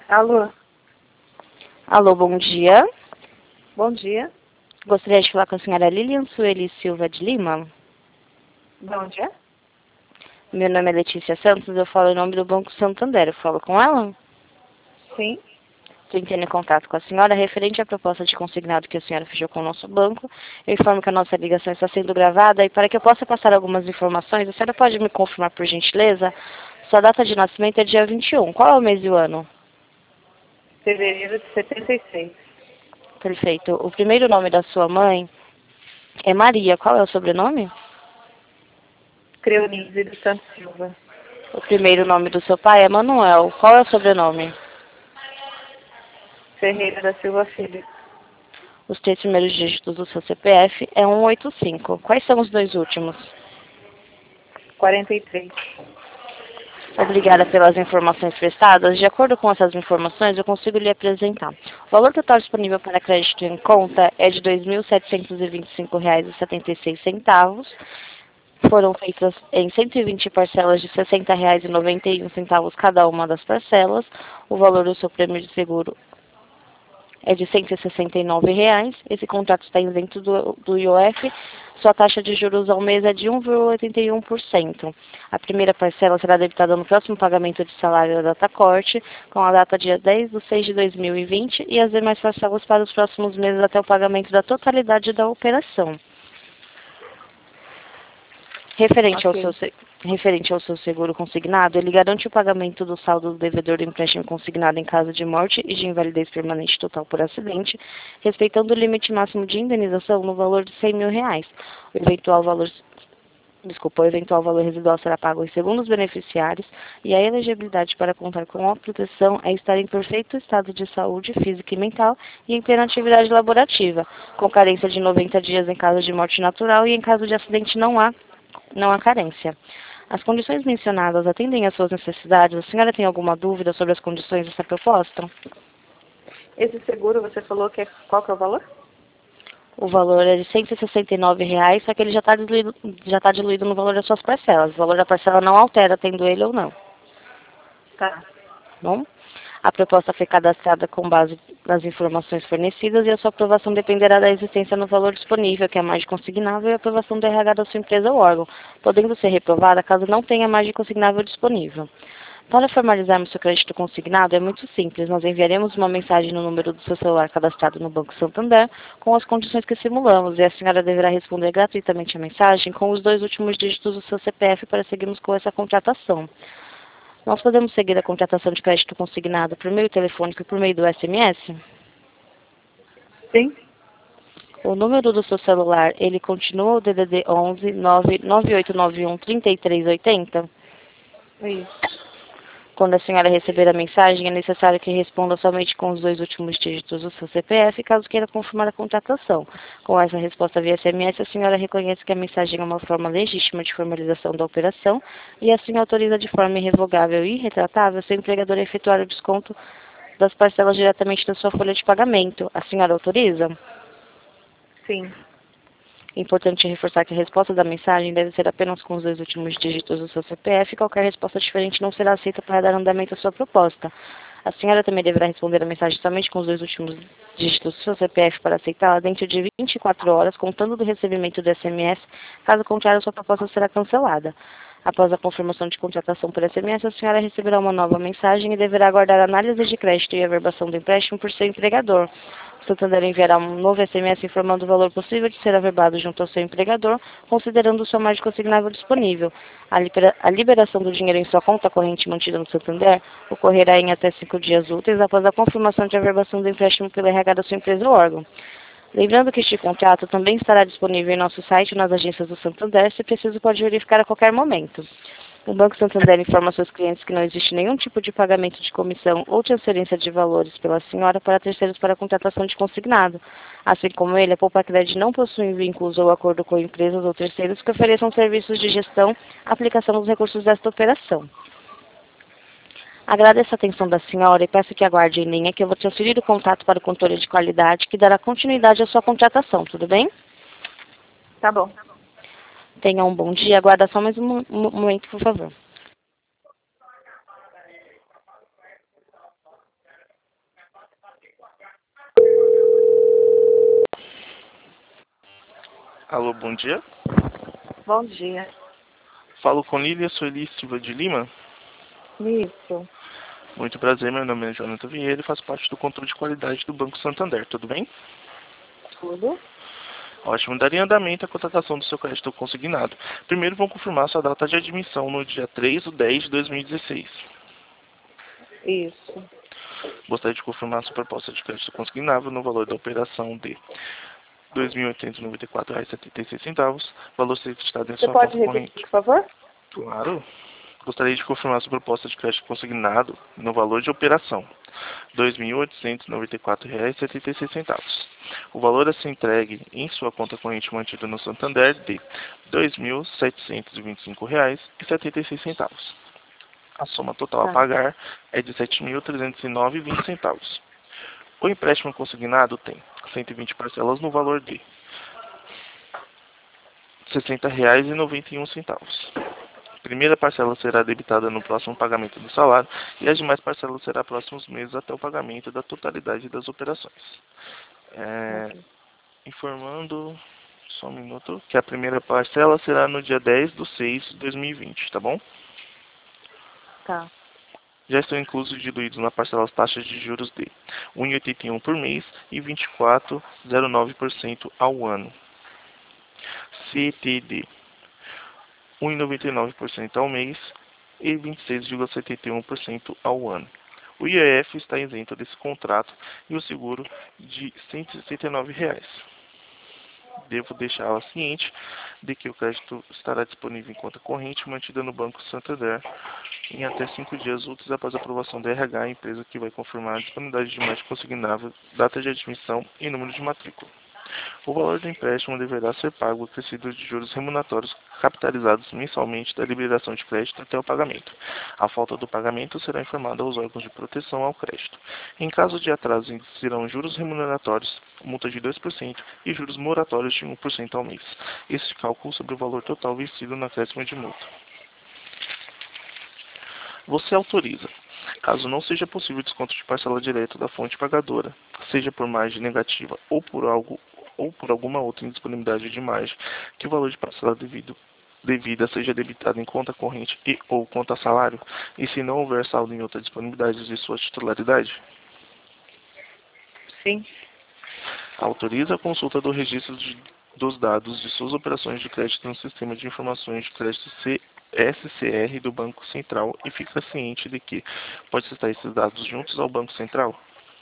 Alô, Alô, bom dia. bom dia. Gostaria de falar com a senhora Lilian Sueli Silva de Lima. De onde é? Meu nome é Letícia Santos, eu falo em nome do Banco Santander. Eu falo com ela? Sim. Estou entrando em contato com a senhora referente à proposta de consignado que a senhora fechou com o nosso banco. Eu informo que a nossa ligação está sendo gravada e para que eu possa passar algumas informações, a senhora pode me confirmar, por gentileza? Sua data de nascimento é dia 21. Qual é o mês e o ano? Fevereiro de 76. Perfeito. O primeiro nome da sua mãe é Maria. Qual é o sobrenome? Creonise dos Santos Silva. O primeiro nome do seu pai é Manuel. Qual é o sobrenome? Ferreira da Silva Filho. Os 3 primeiros dígitos do seu CPF é 185. Quais são os 2 últimos? 43. Obrigada pelas informações prestadas. De acordo com essas informações, eu consigo lhe apresentar. O valor total disponível para crédito em conta é de R$ 2.725,76. Foram feitas em 120 parcelas de R$ 60,91 cada uma das parcelas. O valor do seu prêmio de seguro é de R$ 169. Esse contrato está isento do IOF. Sua taxa de juros ao mês é de 1,81%. A primeira parcela será debitada no próximo pagamento de salário da data corte, com a data dia 10/6/2020, e as demais parcelas para os próximos meses até o pagamento da totalidade da operação. Ok. Referente ao seu seguro consignado, ele garante o pagamento do saldo do devedor do empréstimo consignado em caso de morte e de invalidez permanente total por acidente, respeitando o limite máximo de indenização no valor de R$ 100 mil. O eventual valor residual será pago em segundo os beneficiários, e a elegibilidade para contar com a proteção é estar em perfeito estado de saúde física e mental e em plena atividade laborativa, com carência de 90 dias em caso de morte natural, e em caso de acidente não há carência. As condições mencionadas atendem às suas necessidades? A senhora tem alguma dúvida sobre as condições dessa proposta? Esse seguro, você falou que é... Qual que é o valor? O valor é de R$ 169, só que ele já tá diluído no valor das suas parcelas. O valor da parcela não altera, tendo ele ou não. Tá. Bom? A proposta foi cadastrada com base nas informações fornecidas e a sua aprovação dependerá da existência no valor disponível, que é a margem consignável, e a aprovação do RH da sua empresa ou órgão, podendo ser reprovada caso não tenha margem consignável disponível. Para formalizarmos seu crédito consignado, é muito simples. Nós enviaremos uma mensagem no número do seu celular cadastrado no Banco Santander com as condições que simulamos, e a senhora deverá responder gratuitamente a mensagem com os 2 últimos dígitos do seu CPF para seguirmos com essa contratação. Nós podemos seguir a contratação de crédito consignado por meio telefônico e por meio do SMS? Sim? O número do seu celular, ele continua o DDD 11 99891 3380? Isso. Quando a senhora receber a mensagem, é necessário que responda somente com os 2 últimos dígitos do seu CPF, caso queira confirmar a contratação. Com essa resposta via SMS, a senhora reconhece que a mensagem é uma forma legítima de formalização da operação e assim autoriza de forma irrevogável e irretratável seu empregador a efetuar o desconto das parcelas diretamente da sua folha de pagamento. A senhora autoriza? Sim. É importante reforçar que a resposta da mensagem deve ser apenas com os 2 últimos dígitos do seu CPF e qualquer resposta diferente não será aceita para dar andamento à sua proposta. A senhora também deverá responder a mensagem somente com os 2 últimos dígitos do seu CPF para aceitá-la dentro de 24 horas, contando do recebimento do SMS. Caso contrário, a sua proposta será cancelada. Após a confirmação de contratação por SMS, a senhora receberá uma nova mensagem e deverá aguardar a análise de crédito e averbação do empréstimo por seu empregador. O Santander enviará um novo SMS informando o valor possível de ser averbado junto ao seu empregador, considerando sua margem consignável disponível. A liberação do dinheiro em sua conta corrente mantida no Santander ocorrerá em até 5 dias úteis após a confirmação de averbação do empréstimo pelo RH da sua empresa ou órgão. Lembrando que este contrato também estará disponível em nosso site ou nas agências do Santander, se preciso pode verificar a qualquer momento. O Banco Santander informa aos seus clientes que não existe nenhum tipo de pagamento de comissão ou transferência de valores pela senhora para terceiros para a contratação de consignado. Assim como ele, a Poupacred não possui vínculos ou acordo com empresas ou terceiros que ofereçam serviços de gestão, aplicação dos recursos desta operação. Agradeço a atenção da senhora e peço que aguarde em linha que eu vou transferir o contato para o controle de qualidade que dará continuidade à sua contratação, tudo bem? Tá bom. Tenha um bom dia. Aguarda só mais um momento, por favor. Alô, bom dia. Bom dia. Falo com Lília Sueli Silva de Lima. Isso. Muito prazer, meu nome é Jonathan Vieira e faço parte do controle de qualidade do Banco Santander, tudo bem? Tudo? Ótimo, daria andamento à contratação do seu crédito consignado. Primeiro vou confirmar sua data de admissão no dia 3/10/2016. Isso. Gostaria de confirmar sua proposta de crédito consignável no valor da operação de R$ 2.894,76, valor ser registrado em Você sua pode conta repetir, corrente. por favor? Claro. Gostaria de confirmar sua proposta de crédito consignado no valor de operação R$ 2.894,76. O valor a ser entregue em sua conta corrente mantida no Santander de R$ 2.725,76. A soma total a Tá. pagar é de R$ 7.309,20. O empréstimo consignado tem 120 parcelas no valor de R$ 60,91. A primeira parcela será debitada no próximo pagamento do salário e as demais parcelas serão próximos meses até o pagamento da totalidade das operações. Ok. Informando, só um minuto, que a primeira parcela será no dia 10/6/2020, tá bom? Tá. Já estão inclusos e diluídos na parcela as taxas de juros de 1,81 por mês e 24,09% ao ano. CTD 1,99% ao mês e 26,71% ao ano. O IEF está isento desse contrato e o seguro de R$ 169. Devo deixá-la ciente de que o crédito estará disponível em conta corrente mantida no Banco Santander em até 5 dias úteis após a aprovação da RH, a empresa que vai confirmar a disponibilidade de mais consignável, data de admissão e número de matrícula. O valor do empréstimo deverá ser pago acrescido de juros remuneratórios capitalizados mensalmente da liberação de crédito até o pagamento. A falta do pagamento será informada aos órgãos de proteção ao crédito. Em caso de atraso, serão juros remuneratórios, multa de 2% e juros moratórios de 1% ao mês. Esse cálculo sobre o valor total vencido no acréscimo de multa. Você autoriza, caso não seja possível desconto de parcela direta da fonte pagadora, seja por margem negativa ou por alguma outra indisponibilidade de margem, que o valor de parcela devida seja debitado em conta corrente e ou conta salário, e se não houver saldo em outra disponibilidade de sua titularidade? Sim. Autoriza a consulta do registro dos dados de suas operações de crédito no Sistema de Informações de Crédito SCR do Banco Central e fica ciente de que pode citar esses dados juntos ao Banco Central.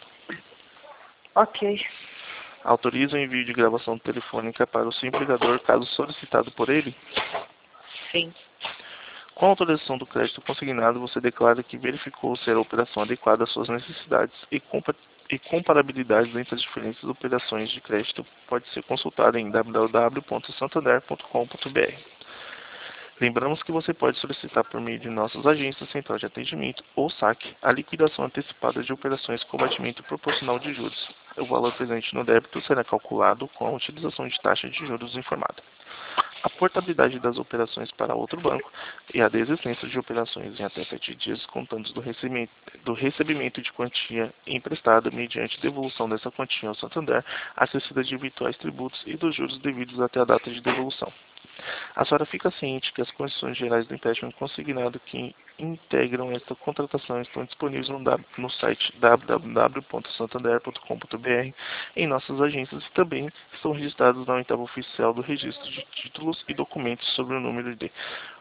Ok. Autoriza o envio de gravação telefônica para o seu empregador caso solicitado por ele. Sim. Com a autorização do crédito consignado, você declara que verificou ser a operação adequada às suas necessidades e comparabilidades entre as diferentes operações de crédito pode ser consultada em www.santander.com.br. Lembramos que você pode solicitar por meio de nossas agências Central de Atendimento ou SAC a liquidação antecipada de operações com batimento proporcional de juros. O valor presente no débito será calculado com a utilização de taxa de juros informada. A portabilidade das operações para outro banco e a desistência de operações em até 7 dias contando do recebimento de quantia emprestada mediante devolução dessa quantia ao Santander, acrescida de virtuais tributos e dos juros devidos até a data de devolução. A senhora fica ciente que as condições gerais do empréstimo consignado que integram esta contratação estão disponíveis no site www.santander.com.br, em nossas agências e também estão registrados na unidade oficial do registro de títulos e documentos sobre o número de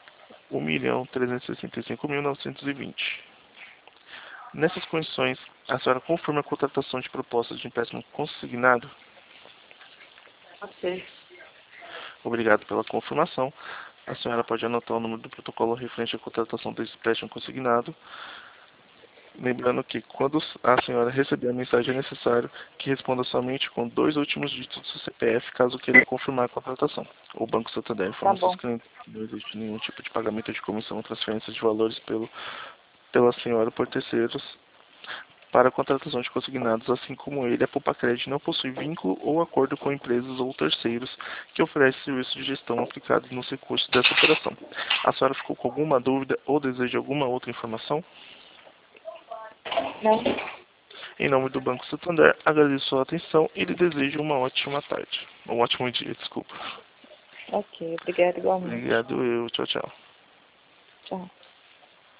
1.365.920. Nessas condições, a senhora confirma a contratação de propostas de empréstimo consignado? Ok. Obrigado pela confirmação. A senhora pode anotar o número do protocolo referente à contratação desse empréstimo consignado. Lembrando que quando a senhora receber a mensagem é necessário que responda somente com 2 últimos dígitos do CPF, caso queira confirmar a contratação. O Banco Santander Tá informa seus bom. clientes que não existe nenhum tipo de pagamento de comissão ou transferência de valores pela senhora por terceiros para a contratação de consignados, assim como ele, a Poupa-Cred não possui vínculo ou acordo com empresas ou terceiros que oferecem serviço de gestão aplicados nos recursos dessa operação. A senhora ficou com alguma dúvida ou deseja alguma outra informação? Não. Em nome do Banco Santander, agradeço a sua atenção e lhe desejo uma ótima tarde. Um ótimo dia, desculpa. Ok, obrigada igualmente. Obrigado eu. Tchau, tchau. Tchau.